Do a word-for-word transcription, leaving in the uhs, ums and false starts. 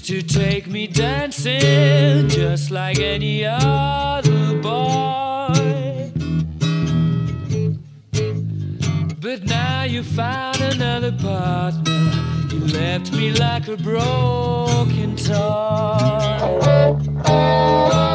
used to take me dancing just like any other boy. But now you found another partner. You left me like a broken toy.